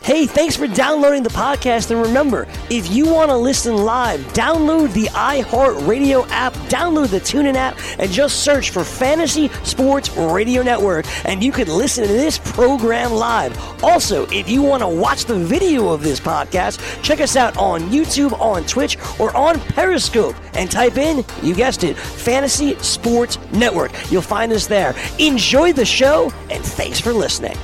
Hey, thanks for downloading the podcast, and remember, if you want to listen live, download the iHeartRadio app, download the TuneIn app, and just search for Fantasy Sports Radio Network, and you can listen to this program live. Also, if you want to watch the video of this podcast, check us out on YouTube, on Twitch, or on Periscope, and type in, you guessed it, Fantasy Sports Network. You'll find us there. Enjoy the show, and thanks for listening.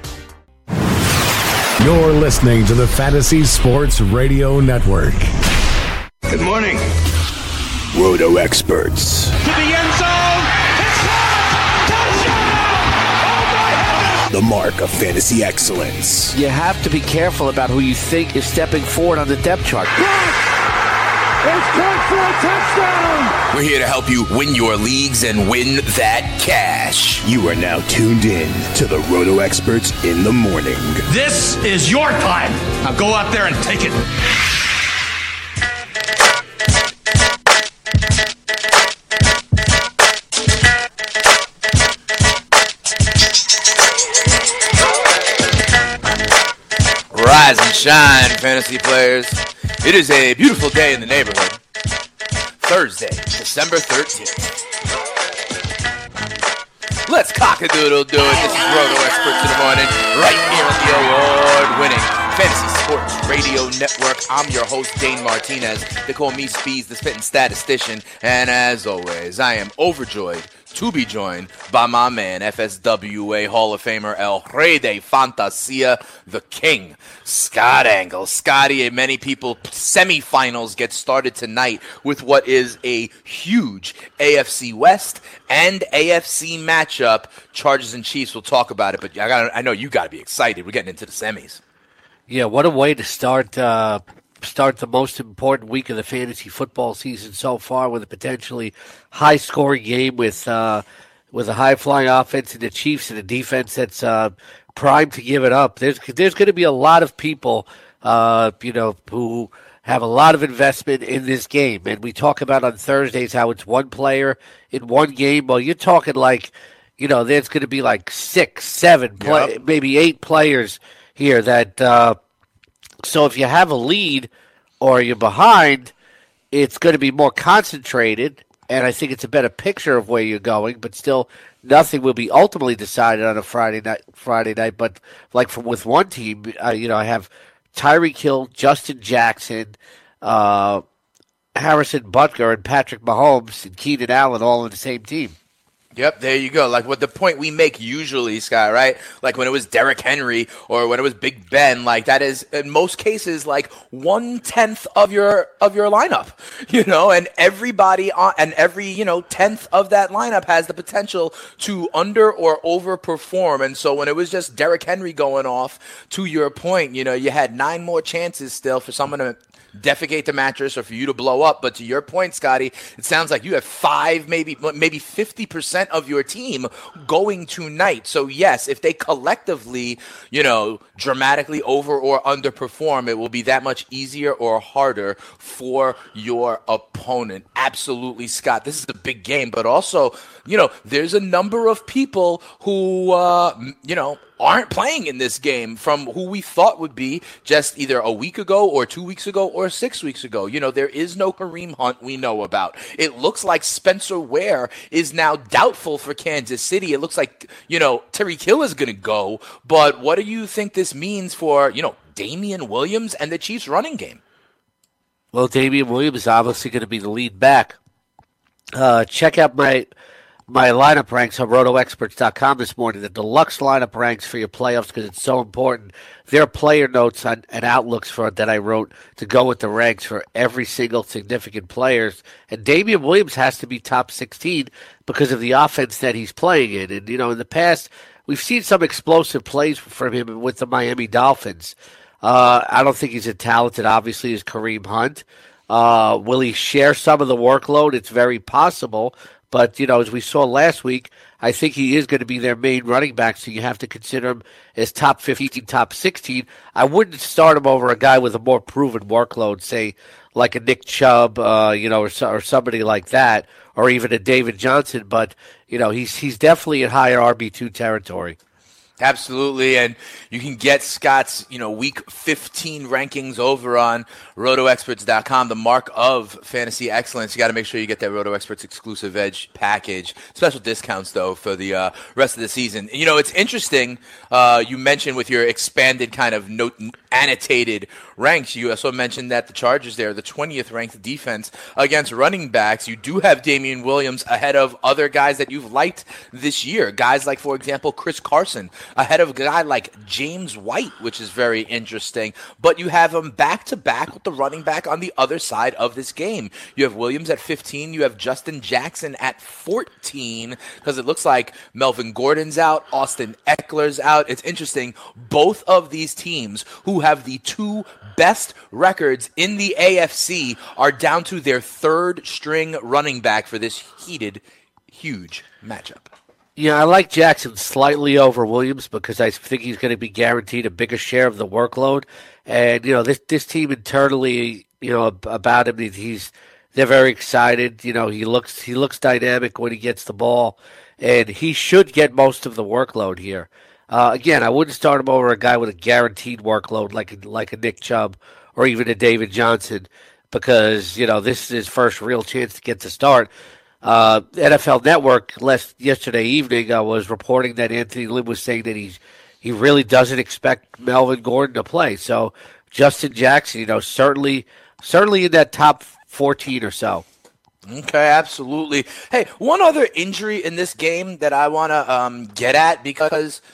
You're listening to the Fantasy Sports Radio Network. Good morning. Roto Experts. To the end zone. It's caught. Touchdown. Oh, my heavens. The mark of fantasy excellence. You have to be careful about who you think is stepping forward on the depth chart. It's caught for a touchdown. We're here to help you win your leagues and win that cash. You are now tuned in to the Roto Experts in the morning. This is your time. Now go out there and take it. Rise and shine, fantasy players. It is a beautiful day in the neighborhood. Thursday, December 13th. Let's cock-a-doodle do it. This is Roto Experts in the morning, right here on the award-winning Fantasy Sports Radio Network. I'm your host, Dane Martinez. They call me Speeds, the spitting statistician. And as always, I am overjoyed to be joined by my man, FSWA Hall of Famer, El Rey de Fantasia, the King, Scott Angle. Scotty, many people, semifinals get started tonight with what is a huge AFC West and AFC matchup. Chargers and Chiefs, we'll talk about it, but I know you got to be excited. We're getting into the semis. Yeah, what a way to start the most important week of the fantasy football season so far, with a potentially high-scoring game with a high-flying offense and the Chiefs and a defense that's primed to give it up. There's going to be a lot of people, who have a lot of investment in this game. And we talk about on Thursdays how it's one player in one game. Well, you're talking like, there's going to be like 6, 7, maybe 8 players here that so if you have a lead or you're behind, it's going to be more concentrated, and I think it's a better picture of where you're going, but still nothing will be ultimately decided on a Friday night. But like with one team, I have Tyreek Hill, Justin Jackson, Harrison Butker, and Patrick Mahomes and Keenan Allen all on the same team. Yep, there you go. Like what the point we make usually, Scott, right? Like when it was Derrick Henry or when it was Big Ben, like that is in most cases like 1/10 of your lineup, and everybody on and every 10th of that lineup has the potential to under or overperform. And so when it was just Derrick Henry going off, to your point, you had 9 more chances still for someone to defecate the mattress or for you to blow up. But to your point, Scotty, it sounds like you have 5, maybe 50% of your team going tonight. So yes, if they collectively, dramatically over or underperform, it will be that much easier or harder for your opponent. Absolutely, Scott. This is a big game, but also, there's a number of people who, aren't playing in this game from who we thought would be just either a week ago or 2 weeks ago or 6 weeks ago. There is no Kareem Hunt we know about. It looks like Spencer Ware is now doubtful for Kansas City. It looks like, Tyreek Hill is going to go. But what do you think this means for, Damian Williams and the Chiefs running game? Well, Damian Williams is obviously going to be the lead back. Check out my lineup ranks on RotoExperts.com this morning, the deluxe lineup ranks for your playoffs, because it's so important. There are player notes and outlooks for that I wrote to go with the ranks for every single significant players. And Damian Williams has to be top 16 because of the offense that he's playing in. And, in the past, we've seen some explosive plays from him with the Miami Dolphins. I don't think he's as talented, obviously, as Kareem Hunt. Will he share some of the workload? It's very possible. But, as we saw last week, I think he is going to be their main running back, so you have to consider him as top 15, top 16. I wouldn't start him over a guy with a more proven workload, say, like a Nick Chubb, or somebody like that, or even a David Johnson. But, he's definitely in higher RB2 territory. Absolutely, and you can get Scott's, week 15 rankings over on RotoExperts.com, the mark of fantasy excellence. You got to make sure you get that RotoExperts exclusive edge package. Special discounts, though, for the rest of the season. It's interesting, you mentioned with your expanded kind of annotated ranks, you also mentioned that the Chargers there, the 20th ranked defense against running backs. You do have Damian Williams ahead of other guys that you've liked this year. Guys like, for example, Chris Carson, ahead of a guy like James White, which is very interesting. But you have him back-to-back with the running back on the other side of this game. You have Williams at 15. You have Justin Jackson at 14 because it looks like Melvin Gordon's out, Austin Eckler's out. It's interesting. Both of these teams who have the two best records in the AFC are down to their third-string running back for this heated, huge matchup. Yeah, I like Jackson slightly over Williams because I think he's going to be guaranteed a bigger share of the workload. And, this team internally, about him, they're very excited. He looks dynamic when he gets the ball, and he should get most of the workload here. Again, I wouldn't start him over a guy with a guaranteed workload like a Nick Chubb or even a David Johnson because, this is his first real chance to get the start. NFL Network yesterday evening was reporting that Anthony Lynn was saying that he really doesn't expect Melvin Gordon to play. So Justin Jackson, certainly in that top 14 or so. Okay, absolutely. Hey, one other injury in this game that I want to get at because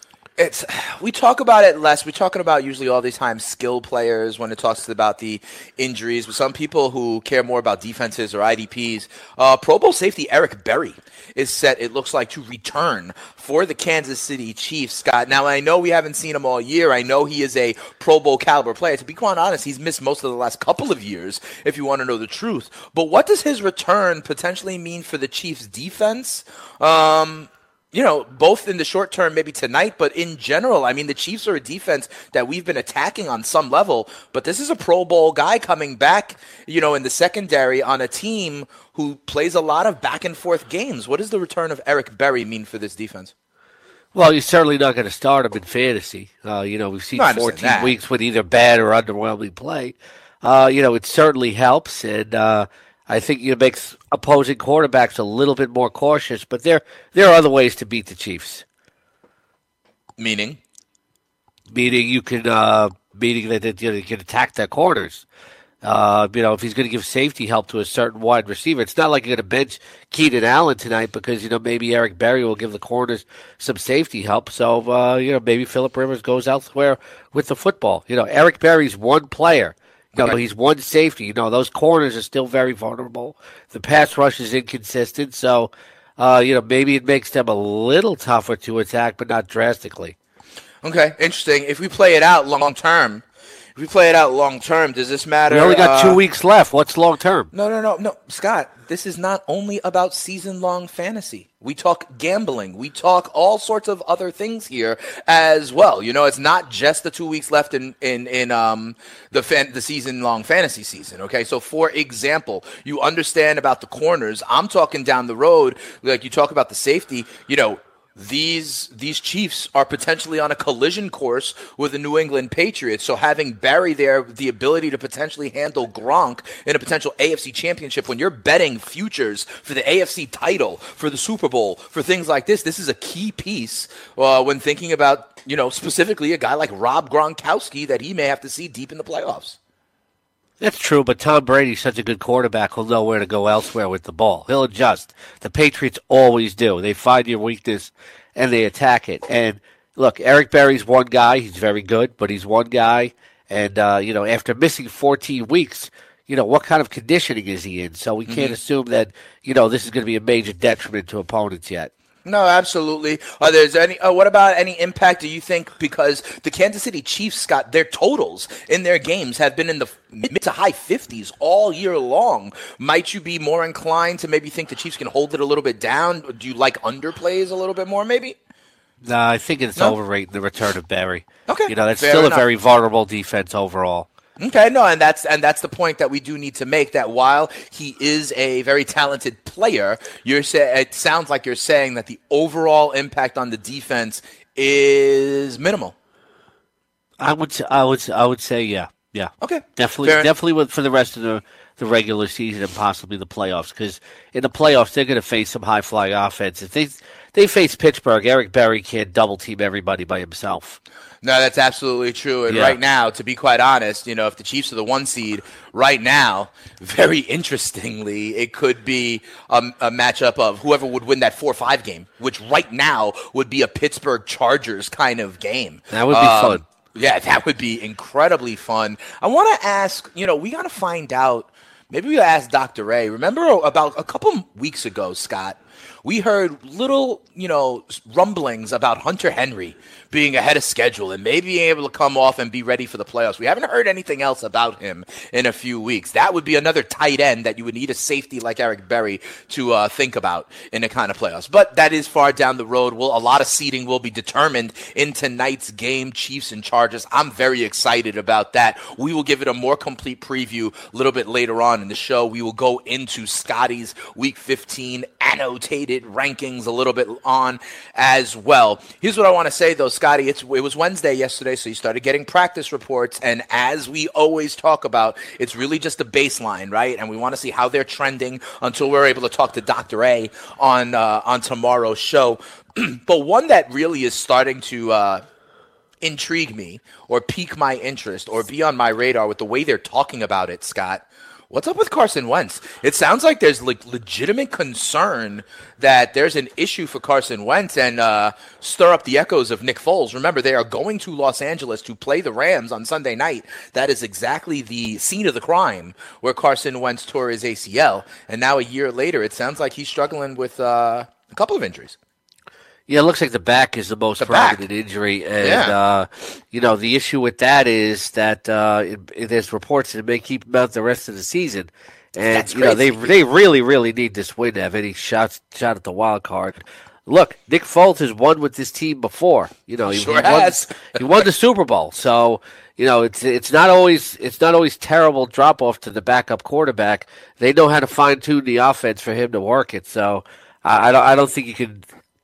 we talk about it less. We're talking about usually all these times skill players when it talks about the injuries. But some people who care more about defenses or IDPs, Pro Bowl safety Eric Berry is set, it looks like, to return for the Kansas City Chiefs, Scott. Now, I know we haven't seen him all year. I know he is a Pro Bowl caliber player. To be quite honest, he's missed most of the last couple of years, if you want to know the truth. But what does his return potentially mean for the Chiefs' defense? Both in the short term, maybe tonight, but in general, I mean, the Chiefs are a defense that we've been attacking on some level, but this is a Pro Bowl guy coming back, in the secondary on a team who plays a lot of back and forth games. What does the return of Eric Berry mean for this defense? Well, you're certainly not going to start him in fantasy. We've seen 14 weeks with either bad or underwhelming play. It certainly helps, and I think it makes opposing quarterbacks a little bit more cautious, but there are other ways to beat the Chiefs. Meaning you can that you can attack their corners. If he's going to give safety help to a certain wide receiver, it's not like you're going to bench Keenan Allen tonight because maybe Eric Berry will give the corners some safety help. So maybe Phillip Rivers goes elsewhere with the football. Eric Berry's one player. He's one safety. Those corners are still very vulnerable. The pass rush is inconsistent, so maybe it makes them a little tougher to attack, but not drastically. Okay, interesting. If we play it out long term, does this matter? We only got 2 weeks left. What's long term? No, Scott. This is not only about season-long fantasy. We talk gambling. We talk all sorts of other things here as well. It's not just the 2 weeks left in the season-long fantasy season. Okay, so for example, you understand about the corners. I'm talking down the road, like you talk about the safety. These Chiefs are potentially on a collision course with the New England Patriots. So having Barry there, the ability to potentially handle Gronk in a potential AFC championship, when you're betting futures for the AFC title, for the Super Bowl, for things like this is a key piece when thinking about, specifically a guy like Rob Gronkowski that he may have to see deep in the playoffs. That's true, but Tom Brady's such a good quarterback, he'll know where to go elsewhere with the ball. He'll adjust. The Patriots always do. They find your weakness, and they attack it. And, look, Eric Berry's one guy. He's very good, but he's one guy. And, after missing 14 weeks, what kind of conditioning is he in? So we can't assume that, this is going to be a major detriment to opponents yet. No, absolutely. What about any impact do you think, because the Kansas City Chiefs, Scott, their totals in their games have been in the mid to high 50s all year long. Might you be more inclined to maybe think the Chiefs can hold it a little bit down? Do you like underplays a little bit more maybe? No, I think it's overrating the return of Berry. Okay. That's still a very vulnerable defense overall. Okay, no, and that's the point that we do need to make, that while he is a very talented player, it sounds like you're saying that the overall impact on the defense is minimal. I would say yeah. Okay. Definitely for the rest of the regular season and possibly the playoffs, because in the playoffs they're going to face some high-flying offense. If they face Pittsburgh, Eric Berry can't double-team everybody by himself. No, that's absolutely true. And right now, to be quite honest, if the Chiefs are the 1 seed right now, very interestingly, it could be a matchup of whoever would win that 4-5 game, which right now would be a Pittsburgh Chargers kind of game. That would be fun. Yeah, that would be incredibly fun. I want to ask, we got to find out, maybe we'll ask Dr. Ray. Remember about a couple weeks ago, Scott, we heard little, rumblings about Hunter Henry being ahead of schedule and maybe being able to come off and be ready for the playoffs. We haven't heard anything else about him in a few weeks. That would be another tight end that you would need a safety like Eric Berry to think about in the kind of playoffs. But that is far down the road. A lot of seeding will be determined in tonight's game, Chiefs and Chargers. I'm very excited about that. We will give it a more complete preview a little bit later on in the show. We will go into Scotty's Week 15 annotated rankings a little bit on as well. Here's what I want to say, though, Scotty. It was Wednesday yesterday, so you started getting practice reports. And as we always talk about, it's really just a baseline, right? And we want to see how they're trending until we're able to talk to Dr. A on tomorrow's show. But one that really is starting to intrigue me or pique my interest or be on my radar with the way they're talking about it, Scott. What's up with Carson Wentz? It sounds like there's legitimate concern that there's an issue for Carson Wentz and stir up the echoes of Nick Foles. Remember, they are going to Los Angeles to play the Rams on Sunday night. That is exactly the scene of the crime where Carson Wentz tore his ACL. And now a year later, it sounds like he's struggling with a couple of injuries. Yeah, it looks like the back is the most prominent injury. And, the issue with that is that there's reports that it may keep him out the rest of the season. And, they really, really need this win to have any shot at the wild card. Look, Nick Foles has won with this team before. He won the Super Bowl. So, it's not always terrible drop off to the backup quarterback. They know how to fine tune the offense for him to work it. So I don't think you can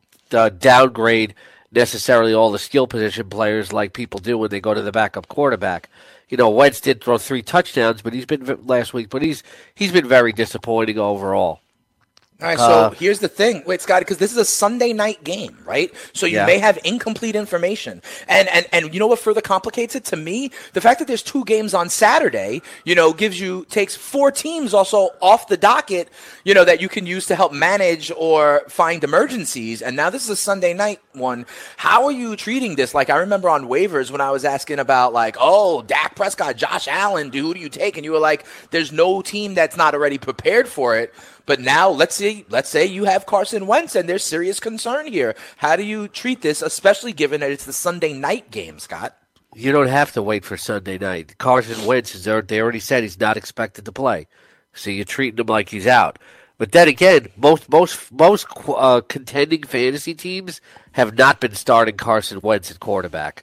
downgrade necessarily all the skill position players like people do when they go to the backup quarterback. Wentz did throw 3 touchdowns, but he's been last week, but he's been very disappointing overall. All right, so here's the thing. Wait, Scott, because this is a Sunday night game, right? So you may have incomplete information. And you know what further complicates it to me? The fact that there's 2 games on Saturday, takes 4 teams also off the docket, that you can use to help manage or find emergencies. And now this is a Sunday night one. How are you treating this? Like, I remember on waivers when I was asking about, Dak Prescott, Josh Allen, who do you take? And you were like, there's no team that's not already prepared for it. But now let's say you have Carson Wentz and there's serious concern here. How do you treat this, especially given that it's the Sunday night game, Scott? You don't have to wait for Sunday night. Carson Wentz, they already said he's not expected to play. So you're treating him like he's out. But then again, most contending fantasy teams have not been starting Carson Wentz at quarterback.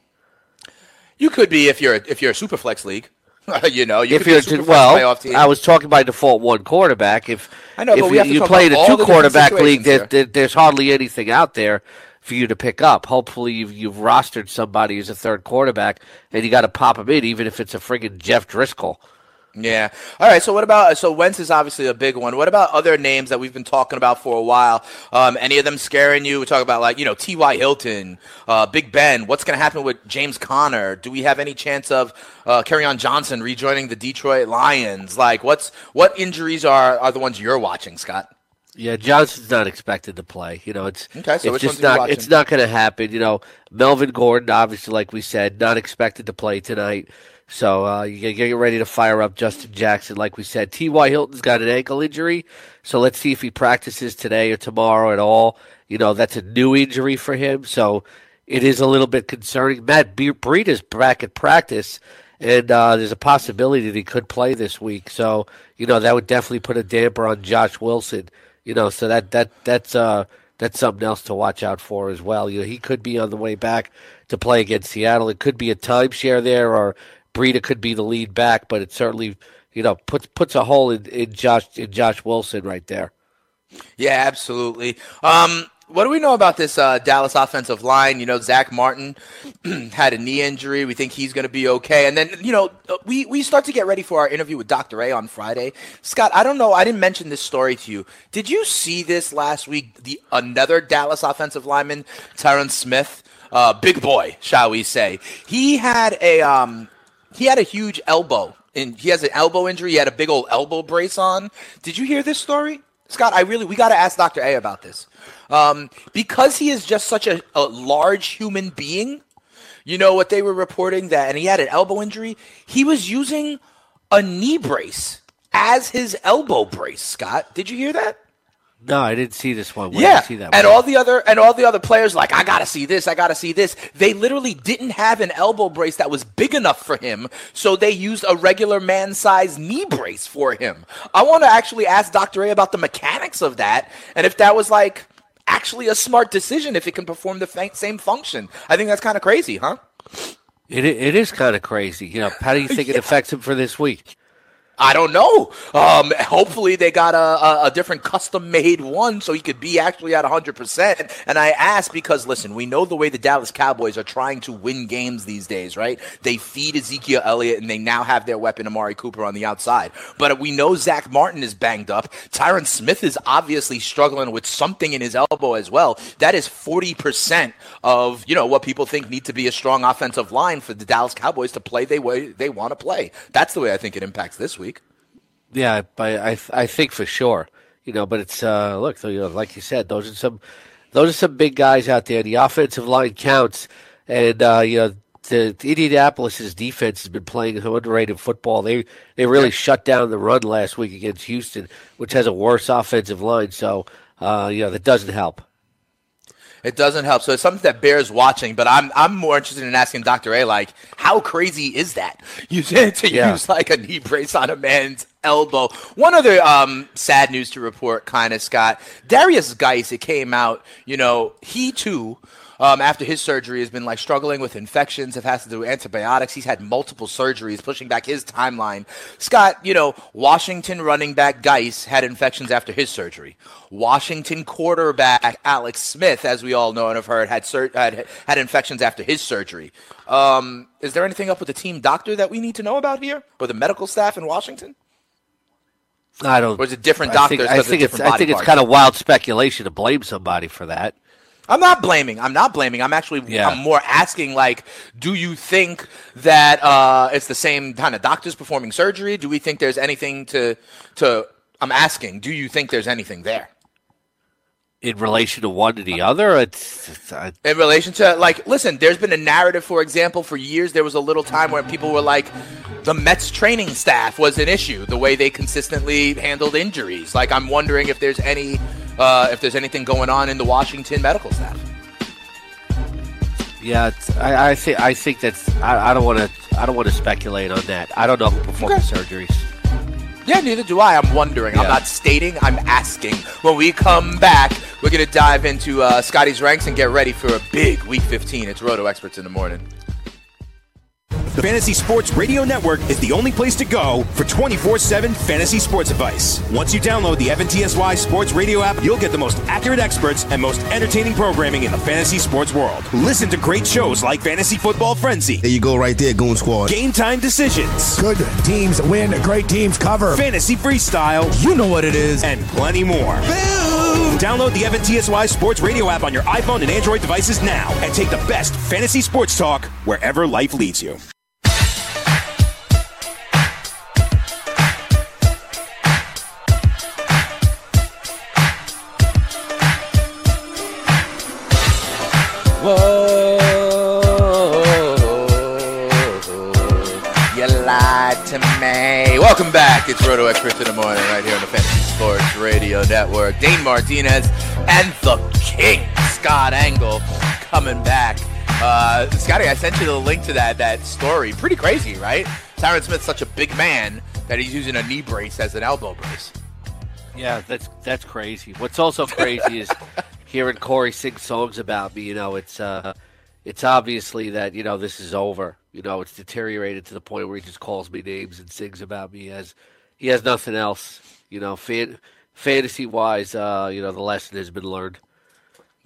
You could be if you're a Superflex league. Playoff team. I was talking by default 1 quarterback. If you play in a 2 quarterback league, there's hardly anything out there for you to pick up. Hopefully, you've rostered somebody as a 3rd quarterback, and you got to pop him in, even if it's a friggin' Jeff Driscoll. Yeah. All right. So Wentz is obviously a big one. What about other names that we've been talking about for a while? Any of them scaring you? We talk about T.Y. Hilton, Big Ben. What's going to happen with James Conner? Do we have any chance of Kerryon Johnson rejoining the Detroit Lions? What injuries are the ones you're watching, Scott? Yeah, Johnson's not expected to play. It's just not. It's not going to happen. Melvin Gordon, obviously, like we said, not expected to play tonight. So you get ready to fire up Justin Jackson, like we said. T.Y. Hilton's got an ankle injury, so let's see if he practices today or tomorrow at all. That's a new injury for him, so it is a little bit concerning. Matt Breida is back at practice, and there's a possibility that he could play this week. So that would definitely put a damper on Josh Wilson. So that's something else to watch out for as well. He could be on the way back to play against Seattle. It could be a timeshare there, or Breida could be the lead back, but it certainly, puts a hole in Josh Wilson right there. Yeah, absolutely. What do we know about this Dallas offensive line? Zach Martin had a knee injury. We think he's going to be okay. And then, we start to get ready for our interview with Dr. A on Friday. Scott, I don't know. I didn't mention this story to you. Did you see this last week? Another Dallas offensive lineman, Tyron Smith, big boy, shall we say. He had a huge elbow. And he has an elbow injury. He had a big old elbow brace on. Did you hear this story? Scott, we got to ask Dr. A about this. Because he is just such a large human being, what they were reporting and he had an elbow injury, he was using a knee brace as his elbow brace, Scott. Did you hear that? No, I didn't see this one. Where did you see that one? And all the other players like, I gotta see this. They literally didn't have an elbow brace that was big enough for him, so they used a regular man-sized knee brace for him. I want to actually ask Dr. A about the mechanics of that, and if that was actually a smart decision, if it can perform the same function. I think that's kind of crazy, huh? It is kind of crazy. How do you think it affects him for this week? I don't know. Hopefully they got a different custom-made one so he could be actually at 100%. And I ask because, listen, we know the way the Dallas Cowboys are trying to win games these days, right? They feed Ezekiel Elliott, and they now have their weapon, Amari Cooper, on the outside. But we know Zach Martin is banged up. Tyron Smith is obviously struggling with something in his elbow as well. That is 40% of, what people think need to be a strong offensive line for the Dallas Cowboys to play the way they want to play. That's the way I think it impacts this week. Yeah, I think for sure. But it's look, like you said, those are some big guys out there. The offensive line counts, and the Indianapolis's defense has been playing some underrated football. They really shut down the run last week against Houston, which has a worse offensive line. So that doesn't help. It doesn't help. So it's something that bears watching, but I'm more interested in asking Dr. A, how crazy is that? Use a knee brace on a man's elbow. One other sad news to report, kind of, Scott. Darius Geis, it came out, he too, after his surgery, has been struggling with infections, has to do antibiotics. He's had multiple surgeries, pushing back his timeline. Scott, Washington running back Geis had infections after his surgery. Washington quarterback Alex Smith, as we all know and have heard, had infections after his surgery. Is there anything up with the team doctor that we need to know about here, or the medical staff in Washington? I don't. Or is it different doctors? I think it's kind of wild speculation to blame somebody for that. I'm not blaming. I'm actually, I'm more asking, do you think that it's the same kind of doctors performing surgery? Do we think there's anything I'm asking, do you think there's anything there? In relation to one to the other? In relation to, listen, there's been a narrative, for example, for years there was a little time where people were like, the Mets training staff was an issue, the way they consistently handled injuries. I'm wondering if there's anything going on in the Washington medical staff. Yeah, I think that's. I don't want to speculate on that. I don't know who performed the surgeries. Yeah, neither do I. I'm wondering. Yeah. I'm not stating. I'm asking. When we come back, we're going to dive into Scotty's ranks and get ready for a big Week 15. It's Roto Experts in the Morning. The Fantasy Sports Radio Network is the only place to go for 24/7 fantasy sports advice. Once you download the FNTSY Sports Radio app, you'll get the most accurate experts and most entertaining programming in the fantasy sports world. Listen to great shows like Fantasy Football Frenzy. There you go right there, Goon Squad. Game Time Decisions. Good teams win, great teams cover. Fantasy Freestyle. You know what it is. And plenty more. Boom! Download the FNTSY Sports Radio app on your iPhone and Android devices now and take the best fantasy sports talk wherever life leads you. Whoa, you lied to me. Welcome back. It's Roto Experts in the Morning right here on the Fantasy Sports Radio Network. Dane Martinez and the King, Scott Engel, coming back. Scotty, I sent you the link to that story. Pretty crazy, right? Tyron Smith's such a big man that he's using a knee brace as an elbow brace. Yeah, that's crazy. What's also crazy is hearing Corey sing songs about me. It's obviously that this is over. It's deteriorated to the point where he just calls me names and sings about me as he has nothing else. Fantasy wise, the lesson has been learned.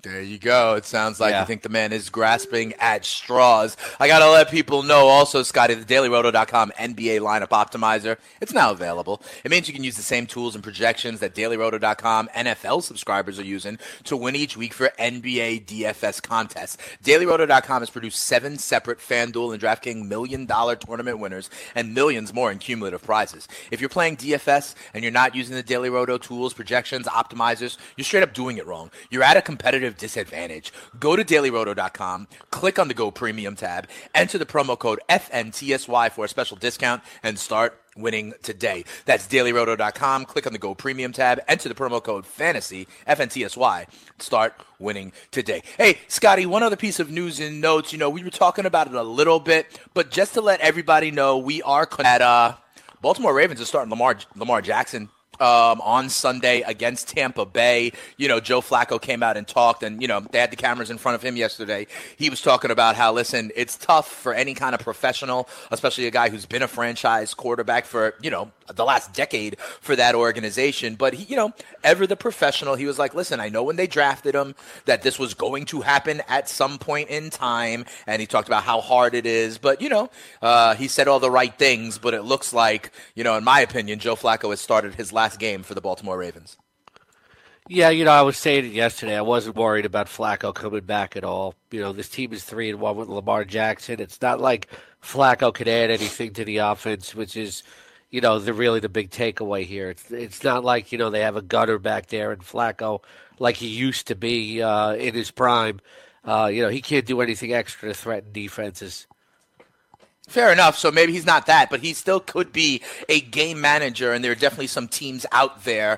There you go. It sounds like you think the man is grasping at straws. I got to let people know also, Scotty, the DailyRoto.com NBA lineup optimizer, it's now available. It means you can use the same tools and projections that DailyRoto.com NFL subscribers are using to win each week for NBA DFS contests. DailyRoto.com has produced 7 separate FanDuel and DraftKings $1 million tournament winners and millions more in cumulative prizes. If you're playing DFS and you're not using the Daily Roto tools, projections, optimizers, you're straight up doing it wrong. You're at a competitive disadvantage. Go to dailyroto.com, click on the Go Premium tab, enter the promo code FNTSY for a special discount, and start winning today. That's dailyroto.com, click on the Go Premium tab, enter the promo code FANTASY, FNTSY, start winning today. Hey, Scotty, one other piece of news and notes. We were talking about it a little bit, but just to let everybody know, we are at Baltimore Ravens are starting Lamar Jackson on Sunday against Tampa Bay. Joe Flacco came out and talked, and, they had the cameras in front of him yesterday. He was talking about how, listen, it's tough for any kind of professional, especially a guy who's been a franchise quarterback for, the last decade for that organization. But, he, ever the professional, he was like, listen, I know when they drafted him that this was going to happen at some point in time. And he talked about how hard it is. But, he said all the right things. But it looks like, in my opinion, Joe Flacco has started his last game for the Baltimore Ravens. Yeah, I was saying it yesterday. I wasn't worried about Flacco coming back at all. This team is 3-1 with Lamar Jackson. It's not like Flacco could add anything to the offense, which is, the big takeaway here. It's not like, they have a gutter back there and Flacco like he used to be in his prime. He can't do anything extra to threaten defenses. Fair enough. So maybe he's not that, but he still could be a game manager, and there are definitely some teams out there,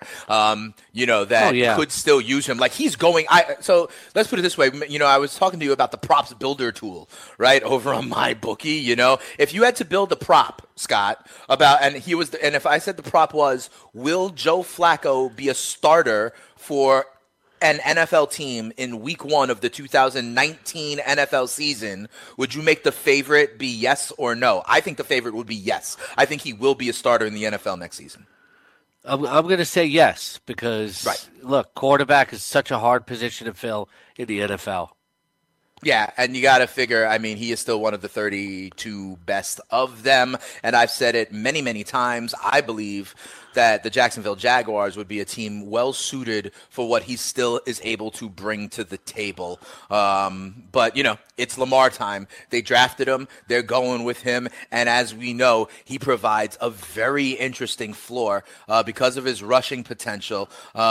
that could still use him. Like he's going. So let's put it this way. I was talking to you about the props builder tool, right, over on MyBookie. If you had to build a prop, Scott, and if I said the prop was, will Joe Flacco be a starter for an NFL team in week 1 of the 2019 NFL season, would you make the favorite be yes or no? I think the favorite would be yes. I think he will be a starter in the NFL next season. I'm going to say yes because, look, quarterback is such a hard position to fill in the NFL. Yeah, and you got to figure, he is still one of the 32 best of them. And I've said it many, many times. I believe that the Jacksonville Jaguars would be a team well suited for what he still is able to bring to the table. But, it's Lamar time. They drafted him. They're going with him. And as we know, he provides a very interesting floor because of his rushing potential.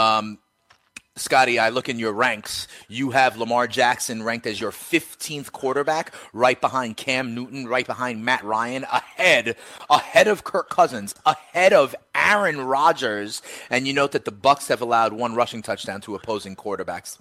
Scotty, I look in your ranks. You have Lamar Jackson ranked as your 15th quarterback, right behind Cam Newton, right behind Matt Ryan, ahead of Kirk Cousins, ahead of Aaron Rodgers. And you note that the Bucs have allowed 1 rushing touchdown to opposing quarterbacks.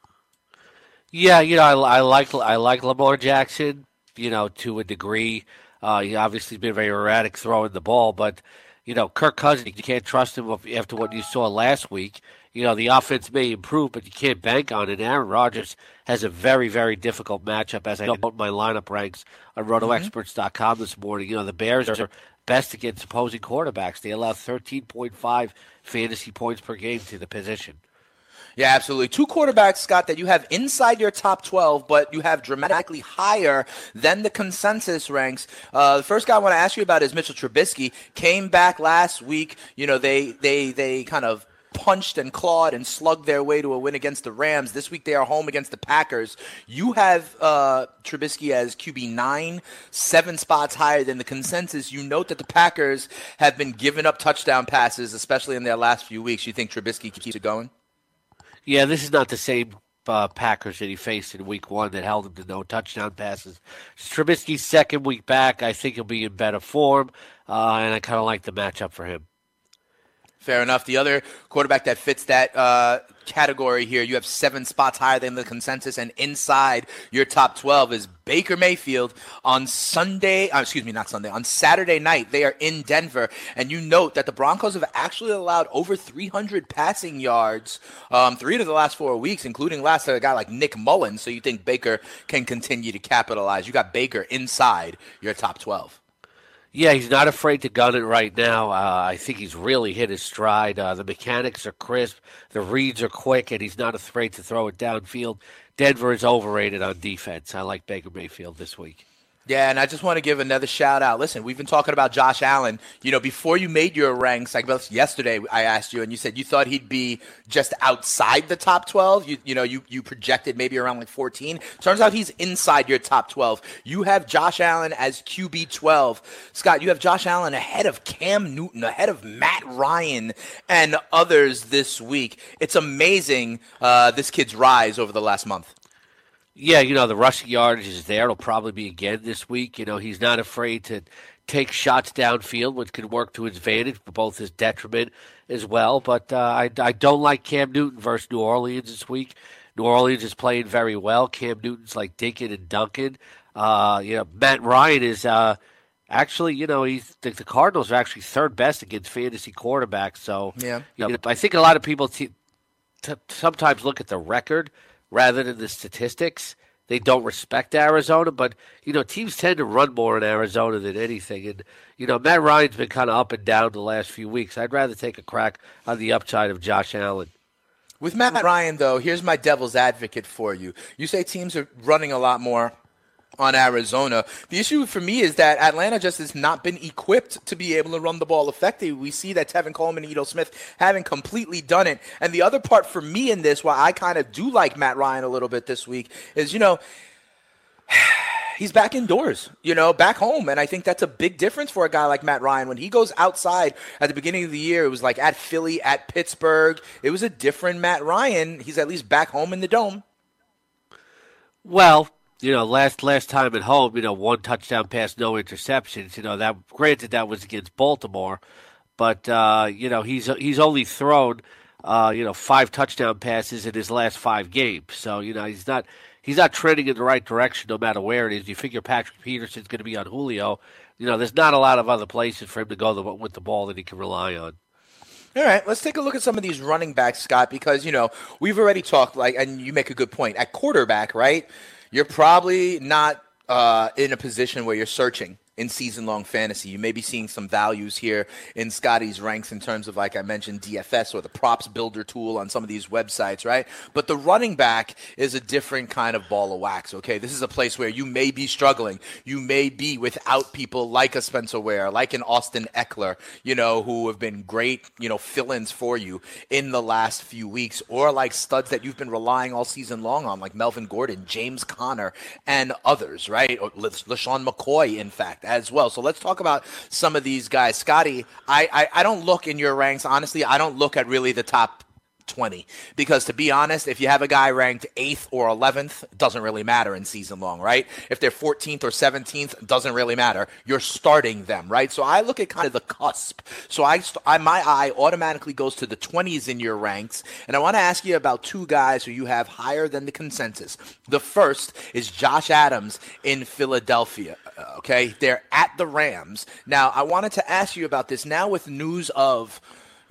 Yeah, I like Lamar Jackson, to a degree. He obviously been very erratic throwing the ball, but Kirk Cousins, you can't trust him after what you saw last week. The offense may improve, but you can't bank on it. Aaron Rodgers has a very, very difficult matchup, as I know about my lineup ranks on RotoExperts.com this morning. The Bears are best against opposing quarterbacks. They allow 13.5 fantasy points per game to the position. Yeah, absolutely. 2 quarterbacks, Scott, that you have inside your top 12, but you have dramatically higher than the consensus ranks. The first guy I want to ask you about is Mitchell Trubisky. Came back last week. They kind of punched and clawed and slugged their way to a win against the Rams. This week they are home against the Packers. You have Trubisky as QB9, 7 spots higher than the consensus. You note that the Packers have been giving up touchdown passes, especially in their last few weeks. You think Trubisky keeps it going? Yeah, this is not the same Packers that he faced in week 1 that held him to no touchdown passes. It's Trubisky's second week back. I think he'll be in better form, and I kind of like the matchup for him. Fair enough. The other quarterback that fits that category here, you have 7 spots higher than the consensus, and inside your top 12 is Baker Mayfield on Saturday night. They are in Denver, and you note that the Broncos have actually allowed over 300 passing yards 3 of the last 4 weeks, including last to a guy like Nick Mullins, so you think Baker can continue to capitalize. You got Baker inside your top 12. Yeah, he's not afraid to gun it right now. I think he's really hit his stride. The mechanics are crisp, the reads are quick, and he's not afraid to throw it downfield. Denver is overrated on defense. I like Baker Mayfield this week. Yeah, and I just want to give another shout out. Listen, we've been talking about Josh Allen. You know, before you made your ranks, like yesterday, I asked you, and you said you thought he'd be just outside the top 12. You projected maybe around like 14. Turns out he's inside your top 12. You have Josh Allen as QB 12. Scott, you have Josh Allen ahead of Cam Newton, ahead of Matt Ryan, and others this week. It's amazing this kid's rise over the last month. Yeah, the rushing yardage is there. It'll probably be again this week. He's not afraid to take shots downfield, which can work to his advantage, but both his detriment as well. But I don't like Cam Newton versus New Orleans this week. New Orleans is playing very well. Cam Newton's like dinking and dunking. Matt Ryan is actually, the Cardinals are actually third best against fantasy quarterbacks. So, yeah. I think a lot of people sometimes look at the record rather than the statistics. They don't respect Arizona, but, teams tend to run more in Arizona than anything. And, Matt Ryan's been kind of up and down the last few weeks. I'd rather take a crack on the upside of Josh Allen. With Matt Ryan, though, here's my devil's advocate for you. You say teams are running a lot more on Arizona. The issue for me is that Atlanta just has not been equipped to be able to run the ball effectively. We see that Tevin Coleman and Ito Smith haven't completely done it. And the other part for me in this, why I kind of do like Matt Ryan a little bit this week, is, he's back indoors, back home. And I think that's a big difference for a guy like Matt Ryan. When he goes outside at the beginning of the year, it was like at Philly, at Pittsburgh. It was a different Matt Ryan. He's at least back home in the dome. Well, last time at home, one touchdown pass, no interceptions. That granted that was against Baltimore, but he's only thrown 5 touchdown passes in his last 5 games. So he's not trending in the right direction no matter where it is. You figure Patrick Peterson's going to be on Julio. There's not a lot of other places for him to go with the ball that he can rely on. All right, let's take a look at some of these running backs, Scott, because we've already talked, and you make a good point at quarterback, right? You're probably not in a position where you're searching in season-long fantasy. You may be seeing some values here in Scotty's ranks in terms of, like I mentioned, DFS or the props builder tool on some of these websites, right? But the running back is a different kind of ball of wax, okay? This is a place where you may be struggling. You may be without people like a Spencer Ware, like an Austin Eckler, who have been great, fill-ins for you in the last few weeks, or like studs that you've been relying all season long on, like Melvin Gordon, James Conner, and others, right? Or LaShawn McCoy, in fact, as well. So let's talk about some of these guys. Scotty, I don't look in your ranks. Honestly, I don't look at really the top 20 because, to be honest, if you have a guy ranked 8th or 11th, it doesn't really matter in season long, right? If they're 14th or 17th, it doesn't really matter. You're starting them, right? So I look at kind of the cusp. So my eye automatically goes to the 20s in your ranks, and I want to ask you about 2 guys who you have higher than the consensus. The first is Josh Adams in Philadelphia. Okay, they're at the Rams. Now, I wanted to ask you about this now with news of,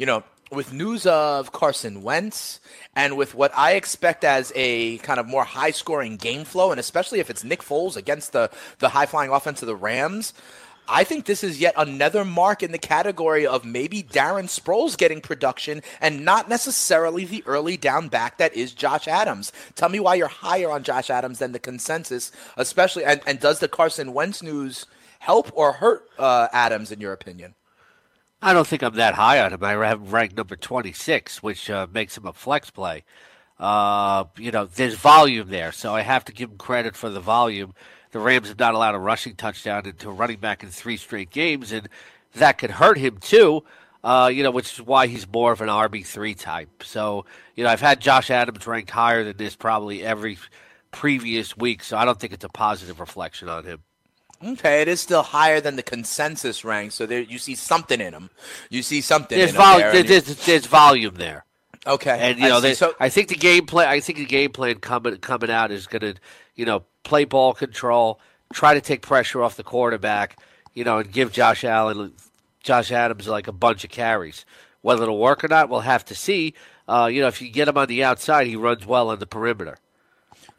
Carson Wentz and with what I expect as a kind of more high-scoring game flow, and especially if it's Nick Foles against the high-flying offense of the Rams, I think this is yet another mark in the category of maybe Darren Sproles getting production and not necessarily the early down back that is Josh Adams. Tell me why you're higher on Josh Adams than the consensus, especially, and does the Carson Wentz news help or hurt Adams in your opinion? I don't think I'm that high on him. I have him ranked number 26, which makes him a flex play. There's volume there, so I have to give him credit for the volume. The Rams have not allowed a rushing touchdown into a running back in 3 straight games, and that could hurt him too, which is why he's more of an RB3 type. So, I've had Josh Adams ranked higher than this probably every previous week, so I don't think it's a positive reflection on him. Okay, it is still higher than the consensus rank, so there you see something in him. You see something in him. There's volume there. Okay, and I think the game plan. I think the game plan coming out is going to play ball control, try to take pressure off the quarterback, and give Josh Adams like a bunch of carries. Whether it'll work or not, we'll have to see. If you get him on the outside, he runs well on the perimeter. Yep.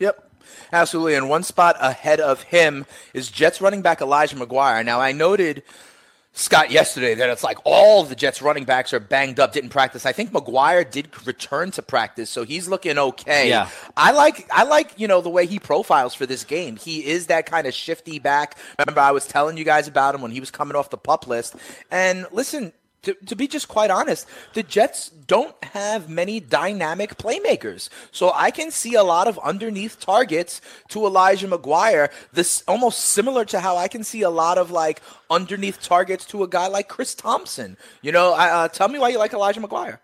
Absolutely. And one spot ahead of him is Jets running back Elijah McGuire. Now, I noted, Scott, yesterday that it's like all of the Jets running backs are banged up, didn't practice. I think McGuire did return to practice, so he's looking okay. Yeah. I like the way he profiles for this game. He is that kind of shifty back. Remember, I was telling you guys about him when he was coming off the PUP list. And listen, to be just quite honest, the Jets don't have many dynamic playmakers. So I can see a lot of underneath targets to Elijah McGuire. This almost similar to how I can see a lot of like underneath targets to a guy like Chris Thompson. Tell me why you like Elijah McGuire.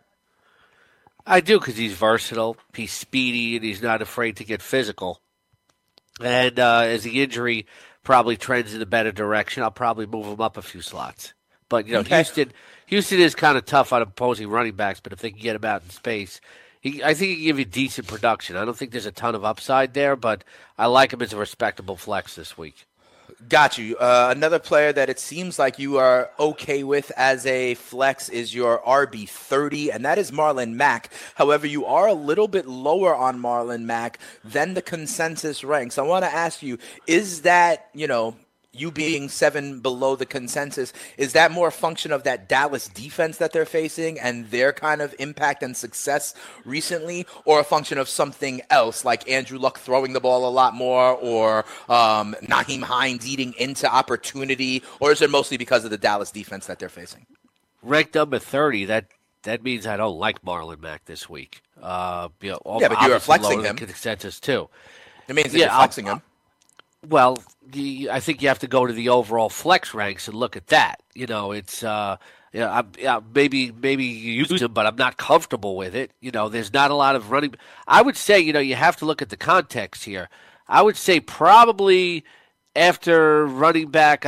I do, because he's versatile, he's speedy, and he's not afraid to get physical. And as the injury probably trends in a better direction, I'll probably move him up a few slots. But, okay. Houston is kind of tough on opposing running backs, but if they can get him out in space, I think he can give you decent production. I don't think there's a ton of upside there, but I like him as a respectable flex this week. Got you. Another player that it seems like you are okay with as a flex is your RB30, and that is Marlon Mack. However, you are a little bit lower on Marlon Mack than the consensus ranks. I want to ask you, is that, you being 7 below the consensus, is that more a function of that Dallas defense that they're facing and their kind of impact and success recently, or a function of something else like Andrew Luck throwing the ball a lot more, or Nyheim Hines eating into opportunity, or is it mostly because of the Dallas defense that they're facing? Ranked number 30, that means I don't like Marlon Mack this week. But you are flexing him. Consensus too. It means that you're flexing him. Well, I think you have to go to the overall flex ranks and look at that. It's maybe you use him, but I'm not comfortable with it. There's not a lot of running. I would say, you have to look at the context here. I would say probably after running back,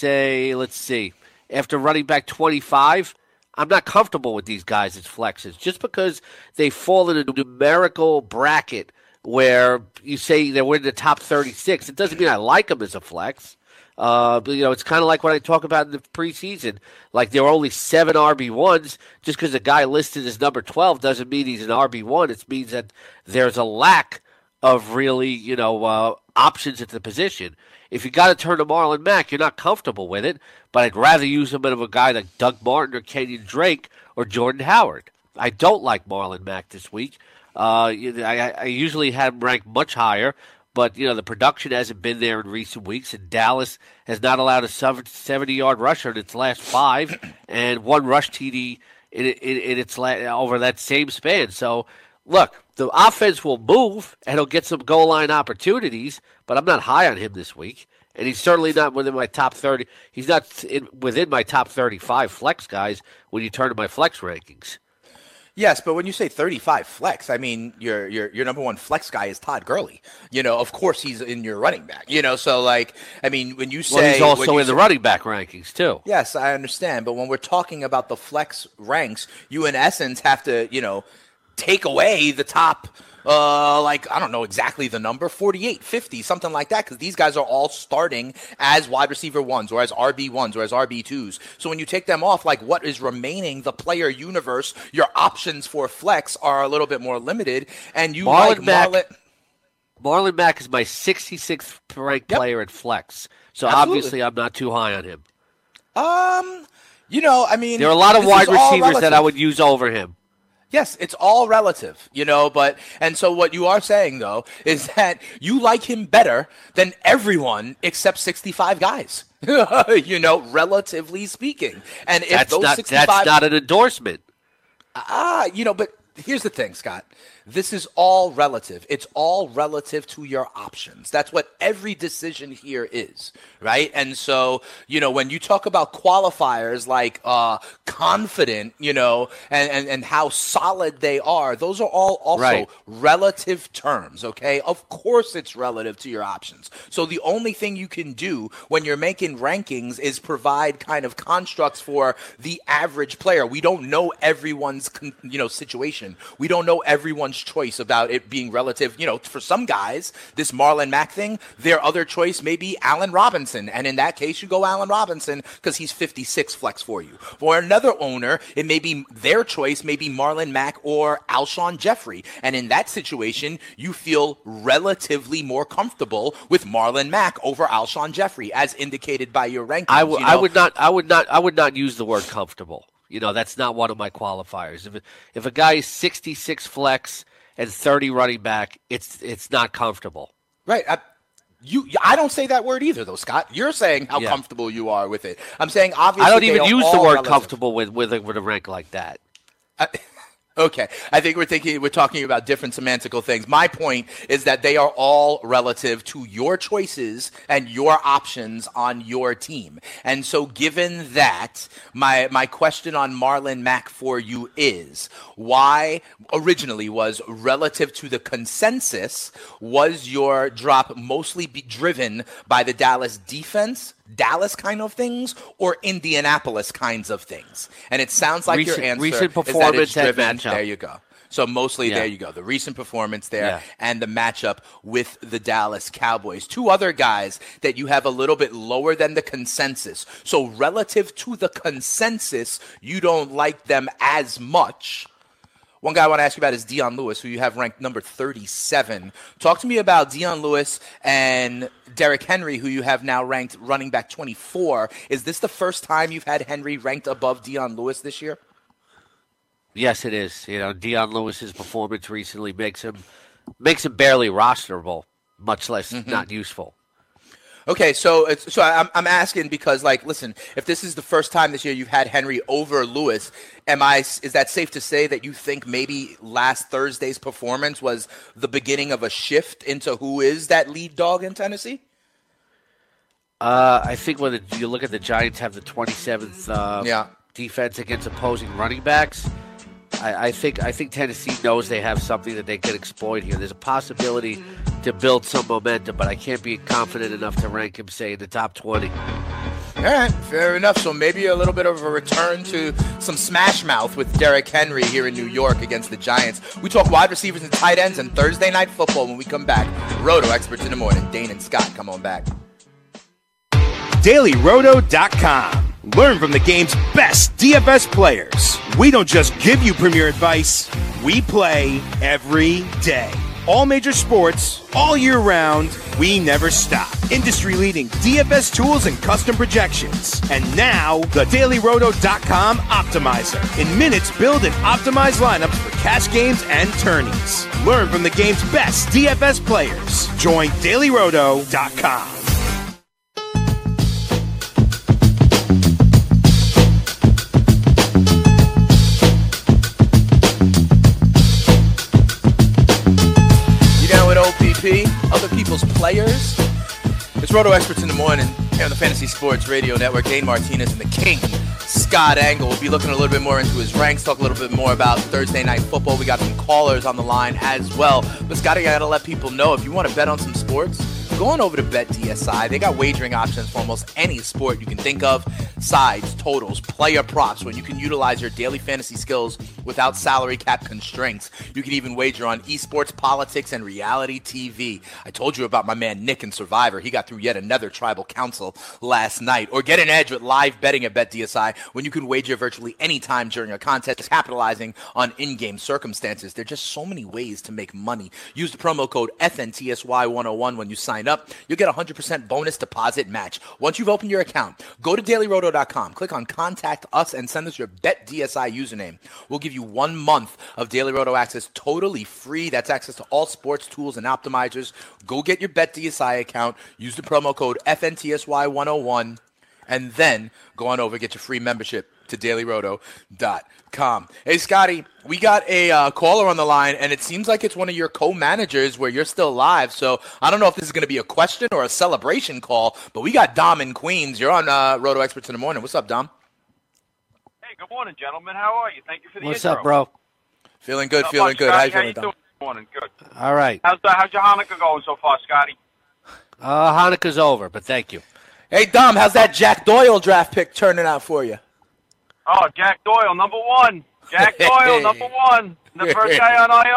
after running back 25, I'm not comfortable with these guys as flexes just because they fall in a numerical bracket where you say they're in the top 36. It doesn't mean I like them as a flex. But, it's kind of like what I talk about in the preseason. Like there are only 7 RB1s. Just because a guy listed as number 12 doesn't mean he's an RB1. It means that there's a lack of really, options at the position. If you got to turn to Marlon Mack, you're not comfortable with it. But I'd rather use him of a guy like Doug Martin or Kenyon Drake or Jordan Howard. I don't like Marlon Mack this week. I usually have him ranked much higher, but the production hasn't been there in recent weeks, and Dallas has not allowed a 70-yard rusher in its last 5, and 1 rush TD in its over that same span. So, look, the offense will move, and he'll get some goal line opportunities, but I'm not high on him this week, and he's certainly not within my top 30. He's not within my top 35 flex guys when you turn to my flex rankings. Yes, but when you say 35 flex, I mean your number one flex guy is Todd Gurley. Of course he's in your running back. So when you say he's also in the running back rankings too. Yes, I understand, but when we're talking about the flex ranks, you in essence have to take away the top. I don't know exactly the number, 48, 50, something like that, because these guys are all starting as wide receiver 1s or as RB1s or as RB2s. So when you take them off, what is remaining, the player universe, your options for flex are a little bit more limited. And you Marlon Mack is my 66th ranked player at flex. So Absolutely. Obviously I'm not too high on him. There are a lot of wide receivers that I would use over him. Yes, it's all relative, and so what you are saying, though, is that you like him better than everyone except 65 guys, relatively speaking. And if that's not an endorsement. But here's the thing, Scott. This is all relative. It's all relative to your options. That's what every decision here is, right? And so, when you talk about qualifiers like confident, and how solid they are, those are all also relative terms, okay? Of course it's relative to your options. So the only thing you can do when you're making rankings is provide kind of constructs for the average player. We don't know everyone's, situation. We don't know everyone's everyone's choice about it being relative. For some guys, this Marlon Mack thing, their other choice may be Allen Robinson. And in that case, you go Allen Robinson because he's 56 flex for you. For another owner, it may be their choice, maybe Marlon Mack or Alshon Jeffrey. And in that situation, you feel relatively more comfortable with Marlon Mack over Alshon Jeffrey, as indicated by your rankings. I would not use the word comfortable. That's not one of my qualifiers. If a guy is 66 flex and 30 running back, it's not comfortable. Right. I don't say that word either, though, Scott. You're saying how comfortable you are with it. I'm saying obviously I don't even use the word relative. Comfortable with a rank like that. Okay, I think we're talking about different semantical things. My point is that they are all relative to your choices and your options on your team. And so given that, my question on Marlon Mack for you is, why originally was relative to the consensus, was your drop mostly driven by the Dallas defense, Dallas kind of things, or Indianapolis kinds of things? And it sounds like your answer recent is that it's performance and driven. matchup. There you go. So mostly there you go. The recent performance there and the matchup with the Dallas Cowboys. Two other guys that you have a little bit lower than the consensus. So relative to the consensus, you don't like them as much. One guy I want to ask you about is Dion Lewis, who you have ranked number 37. Talk to me about Dion Lewis and Derrick Henry, who you have now ranked running back 24. Is this the first time you've had Henry ranked above Dion Lewis this year? Yes, it is. Dion Lewis's performance recently makes him barely rosterable, much less not useful. Okay, so I'm asking because, listen, if this is the first time this year you've had Henry over Lewis, is that safe to say that you think maybe last Thursday's performance was the beginning of a shift into who is that lead dog in Tennessee? I think when you look at the Giants have the 27th defense against opposing running backs, I think Tennessee knows they have something that they can exploit here. There's a possibility to build some momentum, but I can't be confident enough to rank him, say, in the top 20. All right, fair enough. So maybe a little bit of a return to some smash mouth with Derrick Henry here in New York against the Giants. We talk wide receivers and tight ends and Thursday Night Football when we come back. Roto Experts in the Morning. Dane and Scott, come on back. DailyRoto.com. Learn from the game's best DFS players. We don't just give you premier advice, we play every day. All major sports, all year round, we never stop. Industry-leading DFS tools and custom projections. And now, the DailyRoto.com Optimizer. In minutes, build and optimize lineups for cash games and tourneys. Learn from the game's best DFS players. Join DailyRoto.com. Other people's players. It's Roto Experts in the Morning here on the Fantasy Sports Radio Network. Dane Martinez and the King, Scott Angle. We'll be looking a little bit more into his ranks, talk a little bit more about Thursday Night Football. We got some callers on the line as well. But Scott, I got to let people know, if you want to bet on some sports, go on over to BetDSI. They got wagering options for almost any sport you can think of. Sides, totals, player props, when you can utilize your daily fantasy skills without salary cap constraints. You can even wager on esports, politics, and reality TV. I told you about my man Nick in Survivor. He got through yet another tribal council last night. Or get an edge with live betting at BetDSI when you can wager virtually any time during a contest, capitalizing on in-game circumstances. There are just so many ways to make money. Use the promo code FNTSY101 when you sign up. You'll get a 100% bonus deposit match. Once you've opened your account, go to DailyRoto.com, click on Contact Us, and send us your BetDSI username. We'll give you 1 month of Daily Roto access totally free. That's access to all sports tools and optimizers. Go get your BetDSI account. Use the promo code FNTSY101, and then go on over and get your free membership to DailyRoto.com. Hey, Scotty, we got a caller on the line, and it seems like it's one of your co-managers where you're still live. So I don't know if this is going to be a question or a celebration call, but we got Dom in Queens. You're on Roto Experts in the Morning. What's up, Dom? Hey, good morning, gentlemen. How are you? Thank you for the What's intro. up, bro? Feeling good, feeling good. How you feeling, Dom? Doing? Morning, good. All right. How's your Hanukkah going so far, Scotty? Hanukkah's over, but thank you. Hey, Dom, how's that Jack Doyle draft pick turning out for you? Oh, Jack Doyle, number one. Jack Doyle, number one. The first guy on IR.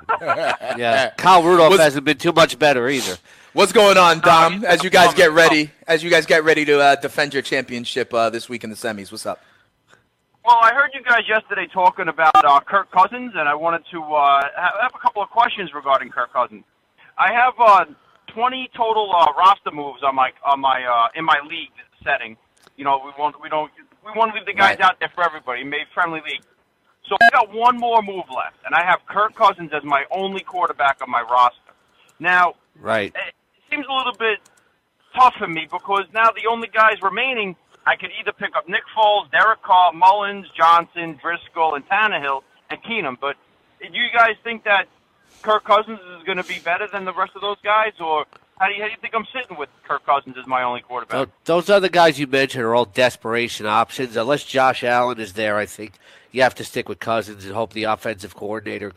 Yeah, Kyle Rudolph hasn't been too much better either. What's going on, Dom? As you guys get ready, to defend your championship this week in the semis, what's up? Well, I heard you guys yesterday talking about Kirk Cousins, and I wanted to have a couple of questions regarding Kirk Cousins. I have 20 total roster moves in my league setting. You know, we want to leave the guys out there for everybody. Made friendly league. So I got one more move left, and I have Kirk Cousins as my only quarterback on my roster. Now, right. It seems a little bit tough for me because now the only guys remaining, I could either pick up Nick Foles, Derek Carr, Mullins, Johnson, Driscoll, and Tannehill, and Keenum. But do you guys think that Kirk Cousins is going to be better than the rest of those guys, or how do you think I'm sitting with Kirk Cousins as my only quarterback? Those other guys you mentioned are all desperation options. Unless Josh Allen is there, I think you have to stick with Cousins and hope the offensive coordinator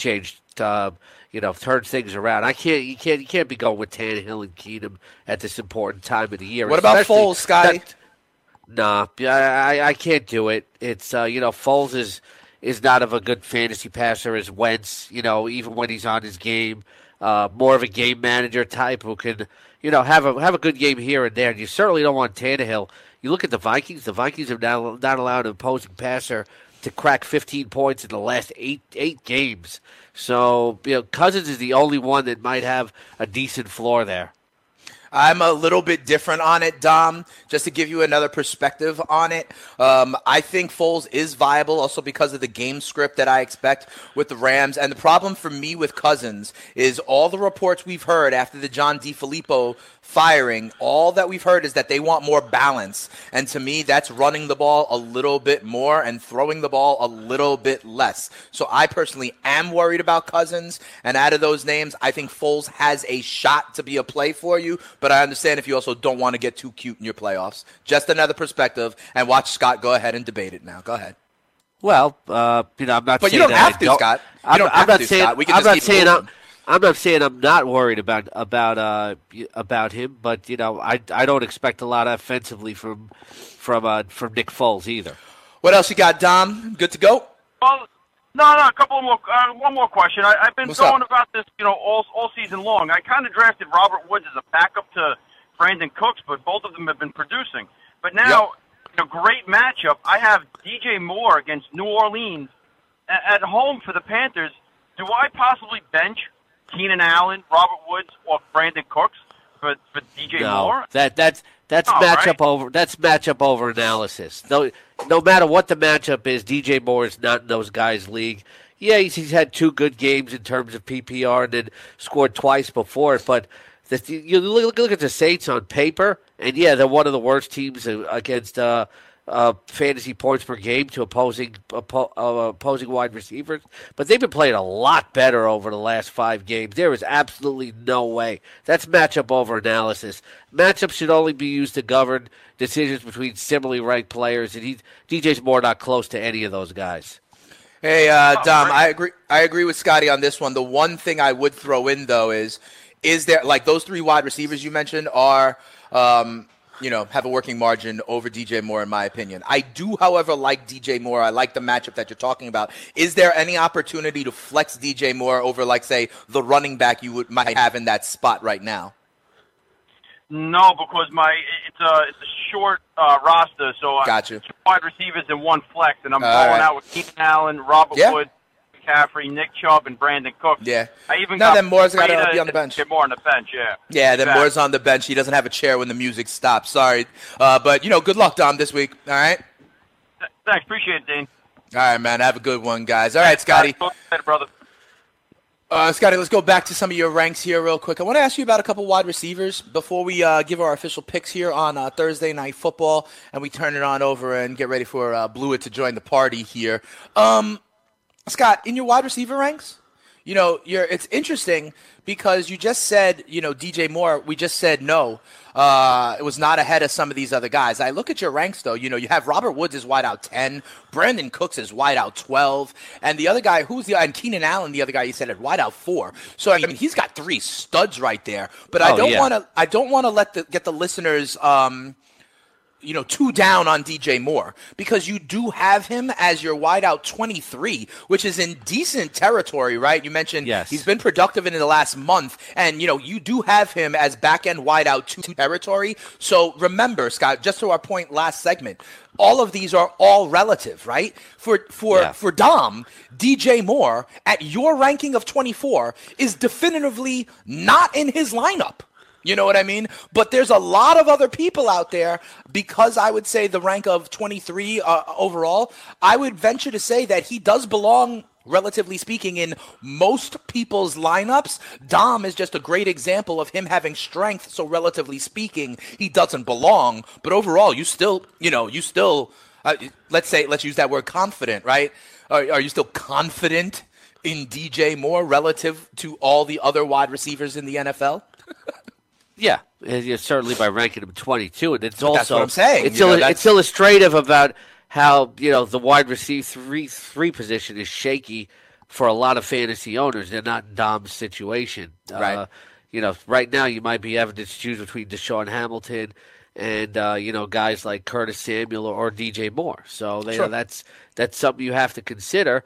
turns things around. You can't be going with Tannehill and Keenum at this important time of the year. What about Foles, Scotty? Nah, I can't do it. It's Foles is not of a good fantasy passer as Wentz. Even when he's on his game, more of a game manager type who can have a good game here and there. And you certainly don't want Tannehill. You look at the Vikings. The Vikings have now not allowed an opposing passer to crack 15 points in the last eight games. So Cousins is the only one that might have a decent floor there. I'm a little bit different on it, Dom, just to give you another perspective on it. I think Foles is viable also because of the game script that I expect with the Rams. And the problem for me with Cousins is all the reports we've heard after the John DeFilippo firing, all that we've heard is that they want more balance. And to me, that's running the ball a little bit more and throwing the ball a little bit less. So I personally am worried about Cousins. And out of those names, I think Foles has a shot to be a play for you. But I understand if you also don't want to get too cute in your playoffs. Just another perspective. And watch Scott go ahead and debate it now. Go ahead. Well, I'm not. But you don't have to, Scott. You don't have to, Scott. We can just keep moving. I'm not saying I'm not worried about him, but I don't expect a lot offensively from Nick Foles either. What else you got, Dom? Good to go? Well, no, a couple more. One more question. I've been going about this, all season long. I kind of drafted Robert Woods as a backup to Brandon Cooks, but both of them have been producing. But now, a great matchup. I have DJ Moore against New Orleans at home for the Panthers. Do I possibly bench Keenan Allen, Robert Woods, or Brandon Cooks for DJ Moore? That's matchup over. That's matchup over analysis. No matter what the matchup is, DJ Moore is not in those guys' league. Yeah, he's had two good games in terms of PPR and then scored twice before it. But you look at the Saints on paper, and yeah, they're one of the worst teams against fantasy points per game to opposing wide receivers. But they've been playing a lot better over the last 5 games. There is absolutely no way. That's matchup over analysis. Matchups should only be used to govern decisions between similarly ranked players, and DJ's Moore not close to any of those guys. Hey, Dom, I agree with Scotty on this one. The one thing I would throw in, though, is there, like, those 3 wide receivers you mentioned are have a working margin over DJ Moore, in my opinion. I do, however, like DJ Moore. I like the matchup that you're talking about. Is there any opportunity to flex DJ Moore over, like, say, the running back you might have in that spot right now? No, because it's a short roster, so gotcha. 2 wide receivers and 1 flex, and I'm going out with Keenan Allen, Robert Woods, McCaffrey, Nick Chubb, and Brandon Cooks. Yeah. I even then Moore's got to be on the bench. Get Moore on the bench, yeah. Yeah, then Moore's on the bench. He doesn't have a chair when the music stops. Sorry. But, good luck, Dom, this week. All right? Thanks. Appreciate it, Dean. All right, man. Have a good one, guys. All right, Scotty. Later, brother. Scotty, let's go back to some of your ranks here real quick. I want to ask you about a couple wide receivers before we give our official picks here on Thursday Night Football, and we turn it on over and get ready for Blewett to join the party here. Scott, in your wide receiver ranks, it's interesting because you just said, DJ Moore, we just said no. It was not ahead of some of these other guys. I look at your ranks, though. You have Robert Woods is wide out 10. Brandon Cooks is wide out 12. And the other guy, and Keenan Allen, the other guy you said, at wide out 4. So, I mean, he's got 3 studs right there. But I don't want to get the listeners too down on DJ Moore, because you do have him as your wideout 23, which is in decent territory, right? You mentioned he's been productive in the last month, and you do have him as back-end wideout 2 territory. So remember, Scott, just to our point last segment, all of these are all relative, right? For Dom, DJ Moore at your ranking of 24 is definitively not in his lineup. You know what I mean? But there's a lot of other people out there, because I would say the rank of 23 overall, I would venture to say that he does belong, relatively speaking, in most people's lineups. Dom is just a great example of him having strength, so relatively speaking, he doesn't belong. But overall, let's use that word confident, right? Are you still confident in DJ Moore relative to all the other wide receivers in the NFL? Yeah, certainly by ranking him 22, and it's also that's what I'm saying. It's illustrative about how the wide receiver three position is shaky for a lot of fantasy owners. They're not in Dom's situation, right? Right now you might be having to choose between Deshaun Hamilton and guys like Curtis Samuel or DJ Moore. So that's something you have to consider.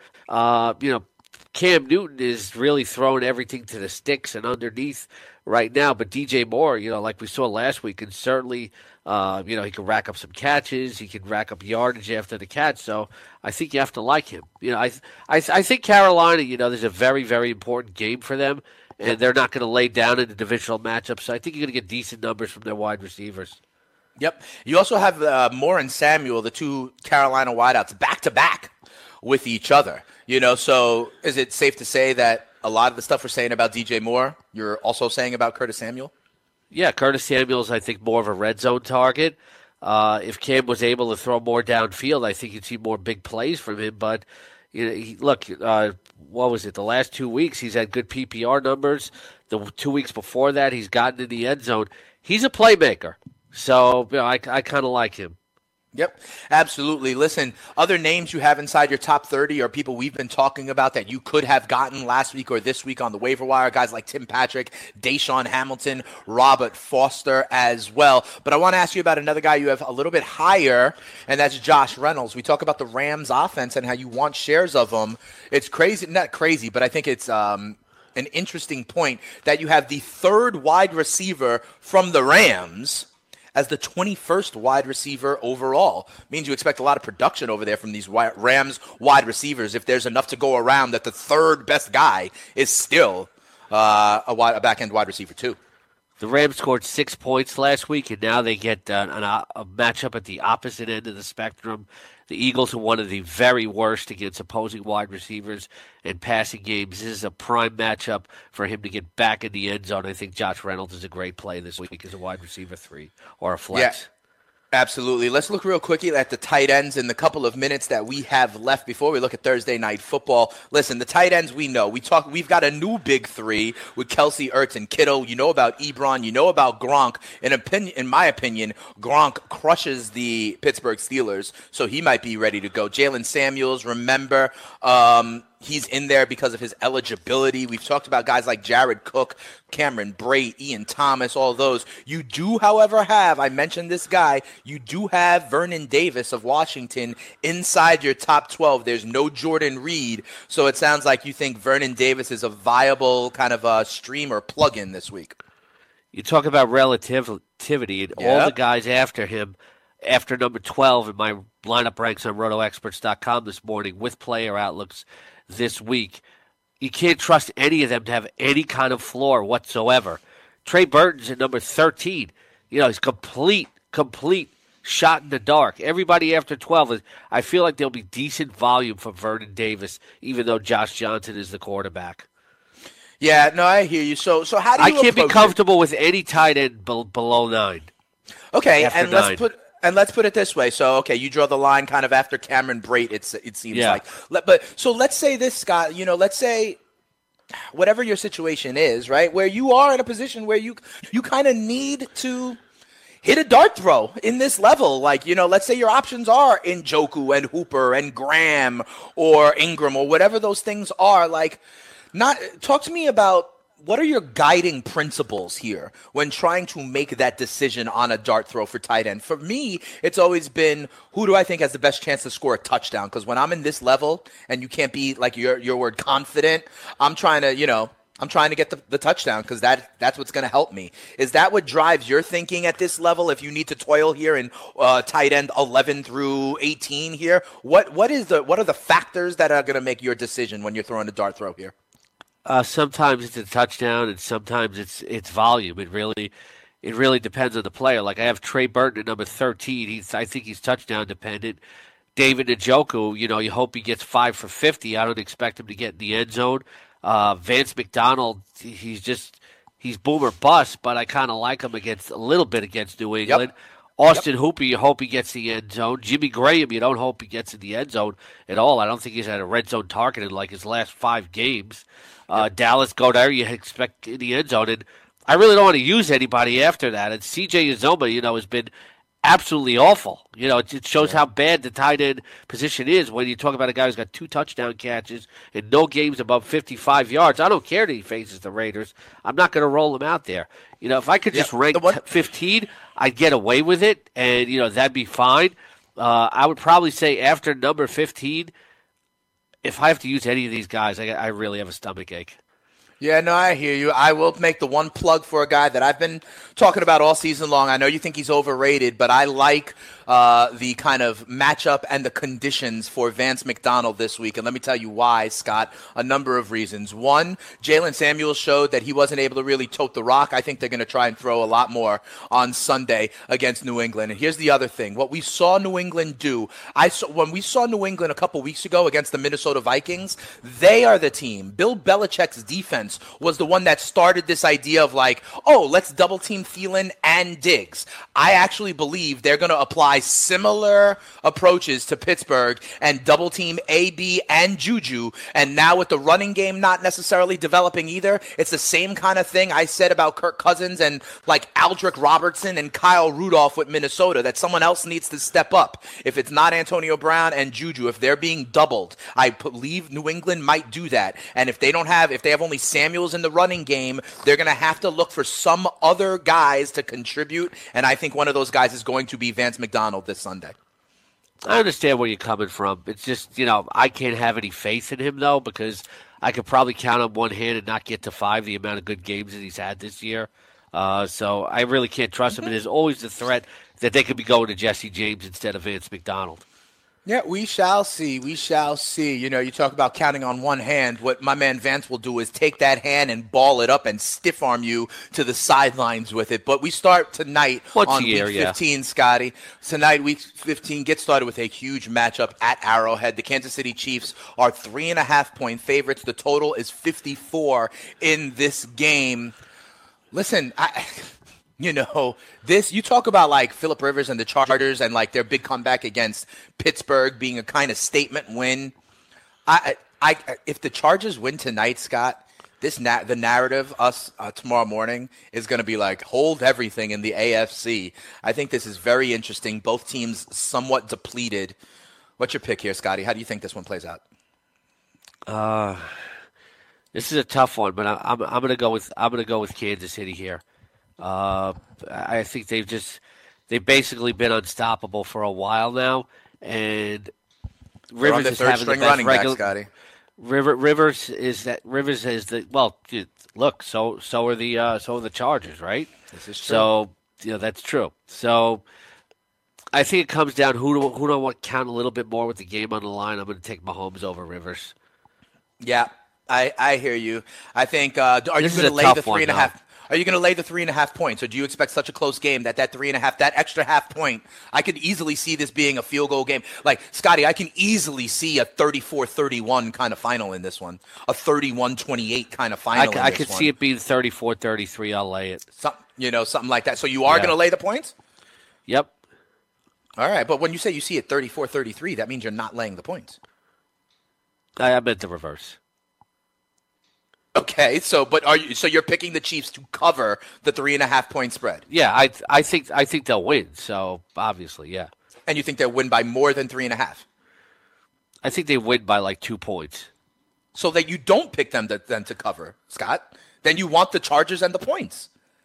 Cam Newton is really throwing everything to the sticks and underneath right now, but DJ Moore, like we saw last week, can certainly, he can rack up some catches, he can rack up yardage after the catch. So I think you have to like him. I think Carolina, there's a very, very important game for them, and they're not going to lay down in the divisional matchup. So I think you're going to get decent numbers from their wide receivers. Yep. You also have Moore and Samuel, the two Carolina wideouts, back to back with each other. So is it safe to say that a lot of the stuff we're saying about DJ Moore, you're also saying about Curtis Samuel? Yeah, Curtis Samuel is, I think, more of a red zone target. If Cam was able to throw more downfield, I think you'd see more big plays from him. But what was it? The last 2 weeks, he's had good PPR numbers. The 2 weeks before that, he's gotten in the end zone. He's a playmaker, so I kind of like him. Yep, absolutely. Listen, other names you have inside your top 30 are people we've been talking about that you could have gotten last week or this week on the waiver wire. Guys like Tim Patrick, Deshaun Hamilton, Robert Foster as well. But I want to ask you about another guy you have a little bit higher, and that's Josh Reynolds. We talk about the Rams offense and how you want shares of them. It's crazy, not crazy, but I think it's an interesting point that you have the third wide receiver from the Rams as the 21st wide receiver overall. Means you expect a lot of production over there from these Rams wide receivers if there's enough to go around that the third best guy is still a back-end wide receiver too. The Rams scored 6 points last week, and now they get a matchup at the opposite end of the spectrum. The Eagles are one of the very worst against opposing wide receivers and passing games. This is a prime matchup for him to get back in the end zone. I think Josh Reynolds is a great play this week as a wide receiver 3 or a flex. Yeah. Absolutely. Let's look real quickly at the tight ends in the couple of minutes that we have left before we look at Thursday Night Football. Listen, the tight ends we know. We've got a new big 3 with Kelsey, Ertz, and Kittle. You know about Ebron. You know about Gronk. In my opinion, Gronk crushes the Pittsburgh Steelers, so he might be ready to go. Jalen Samuels, remember, he's in there because of his eligibility. We've talked about guys like Jared Cook, Cameron Brate, Ian Thomas, all those. You do, however, I mentioned this guy, you do have Vernon Davis of Washington inside your top 12. There's no Jordan Reed, so it sounds like you think Vernon Davis is a viable kind of a stream or plug-in this week. You talk about relativity, and all the guys after him, after number 12 in my lineup ranks on RotoExperts.com this morning with player outlooks this week, you can't trust any of them to have any kind of floor whatsoever. Trey Burton's at number 13. He's complete shot in the dark. Everybody after 12 I feel like there'll be decent volume for Vernon Davis, even though Josh Johnson is the quarterback. Yeah, no, I hear you. So how do you I can't be comfortable with any tight end below 9. Okay, and let's put it this way. So, okay, you draw the line kind of after Cameron Brate, it seems like. So let's say this, Scott, let's say whatever your situation is, right, where you are in a position where you kind of need to hit a dart throw in this level. Like, let's say your options are Njoku and Hooper and Graham or Ingram or whatever those things are. Like, talk to me about what are your guiding principles here when trying to make that decision on a dart throw for tight end? For me, it's always been, who do I think has the best chance to score a touchdown? Because when I'm in this level and you can't be, like your word, confident, I'm trying to get the touchdown because that's what's going to help me. Is that what drives your thinking at this level? If you need to toil here in tight end 11 through 18 here, what are the factors that are going to make your decision when you're throwing a dart throw here? Sometimes it's a touchdown, and sometimes it's volume. It really depends on the player. Like I have Trey Burton at number 13. I think he's touchdown dependent. David Njoku, you hope he gets 5 for 50. I don't expect him to get in the end zone. Vance McDonald, he's boom or bust, but I kind of like him a little bit against New England. Yep. Austin Hooper, you hope he gets the end zone. Jimmy Graham, you don't hope he gets in the end zone at all. I don't think he's had a red zone target in like his last 5 games. Dallas Goedert, you expect in the end zone. And I really don't want to use anybody after that. And CJ Uzomah, has been absolutely awful. It shows how bad the tight end position is when you talk about a guy who's got 2 touchdown catches and no games above 55 yards. I don't care that he faces the Raiders. I'm not going to roll him out there. If I could just rank 15, I'd get away with it, and, that'd be fine. I would probably say after number 15, if I have to use any of these guys, I really have a stomach ache. Yeah, no, I hear you. I will make the one plug for a guy that I've been talking about all season long. I know you think he's overrated, but I like the kind of matchup and the conditions for Vance McDonald this week. And let me tell you why, Scott. A number of reasons. One, Jalen Samuels showed that he wasn't able to really tote the rock. I think they're going to try and throw a lot more on Sunday against New England. And here's the other thing. What we saw New England do, when we saw New England a couple weeks ago against the Minnesota Vikings, they are the team. Bill Belichick's defense was the one that started this idea of like, let's double team Thielen and Diggs. I actually believe they're going to apply similar approaches to Pittsburgh and double team AB and Juju. And now with the running game not necessarily developing either, it's the same kind of thing I said about Kirk Cousins and like Aldrick Robertson and Kyle Rudolph with Minnesota, that someone else needs to step up. If it's not Antonio Brown and Juju, if they're being doubled, I believe New England might do that. And if they have only Samuels in the running game, they're going to have to look for some other guys to contribute. And I think one of those guys is going to be Vance McDonald this Sunday. I understand where you're coming from. It's just, I can't have any faith in him, though, because I could probably count on one hand and not get to 5 the amount of good games that he's had this year. So I really can't trust him. And there's always the threat that they could be going to Jesse James instead of Vance McDonald. Yeah, we shall see. We shall see. You talk about counting on one hand. What my man Vance will do is take that hand and ball it up and stiff arm you to the sidelines with it. But we start tonight on week 15, Scotty. Tonight, week 15, gets started with a huge matchup at Arrowhead. The Kansas City Chiefs are 3.5-point favorites. The total is 54 in this game. Listen, you talk about like Phillip Rivers and the Chargers and like their big comeback against Pittsburgh being a kind of statement win. If the Chargers win tonight, Scott, the narrative tomorrow morning is going to be like, hold everything in the AFC. I think this is very interesting. Both teams somewhat depleted. What's your pick here, Scotty? How do you think this one plays out? This is a tough one, but I'm going to go with Kansas City here. I think they've basically been unstoppable for a while now, and Rivers is having the best regular. Scotty. Rivers is the look. So are the Chargers, right? This is true. So that's true. So I think it comes down who do I want to count a little bit more with the game on the line. I'm going to take Mahomes over Rivers. Yeah, I hear you. I think. Are you going to lay the 3.5? Are you going to lay the 3.5 points, or do you expect such a close game that 3.5, that extra half point, I could easily see this being a field goal game? Like, Scotty, I can easily see a 34-31 kind of final in this one, a 31-28 kind of final in this one. I could see it being 34-33. I'll lay it. Something like that. So you are going to lay the points? Yep. All right, but when you say you see it 34-33, that means you're not laying the points. I meant the reverse. Okay, so you're picking the Chiefs to cover the 3.5-point spread? Yeah, I think they'll win. So obviously, yeah. And you think they'll win by more than 3.5? I think they win by like 2 points. So that you don't pick them then to cover, Scott. Then you want the Chargers and the points.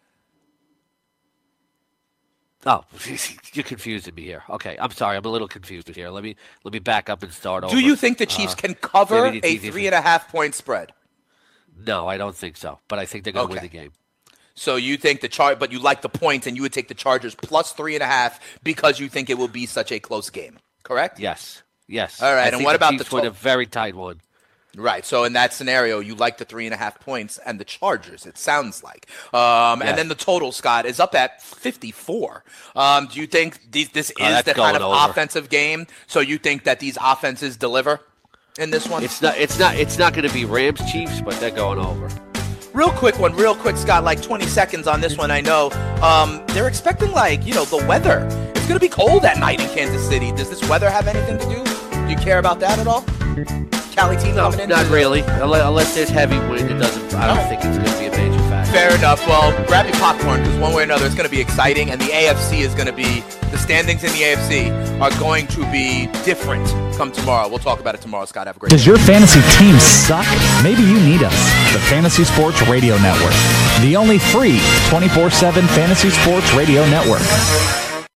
Oh, you're confusing me here. Okay, I'm sorry. I'm a little confused here. Let me back up and start over. Do you think the Chiefs can cover a 3.5-point spread? No, I don't think so. But I think they're going to win the game. So you think but you like the points, and you would take the Chargers plus 3.5 because you think it will be such a close game, correct? Yes. All right, and what about the Chiefs win a very tight one? Right. So in that scenario, you like the 3.5 points and the Chargers, it sounds like. And then the total, Scott, is up at 54. Do you think this is the kind of offensive game? So you think that these offenses deliver in this one? It's not going to be Rams Chiefs, but they're going over. Real quick, Scott, like 20 seconds on this one, I know. They're expecting, the weather. It's going to be cold at night in Kansas City. Does this weather have anything to do? Do you care about that at all? Cali team coming in? Not really. Unless there's heavy wind, I don't think it's going to be a major factor. Fair enough. Well, grab your popcorn because one way or another it's going to be exciting, and the AFC is going to be, the standings in the AFC are going to be different come tomorrow. We'll talk about it tomorrow, Scott. Have a great day. Does your fantasy team suck? Maybe you need us. The Fantasy Sports Radio Network. The only free 24/7 Fantasy Sports Radio Network.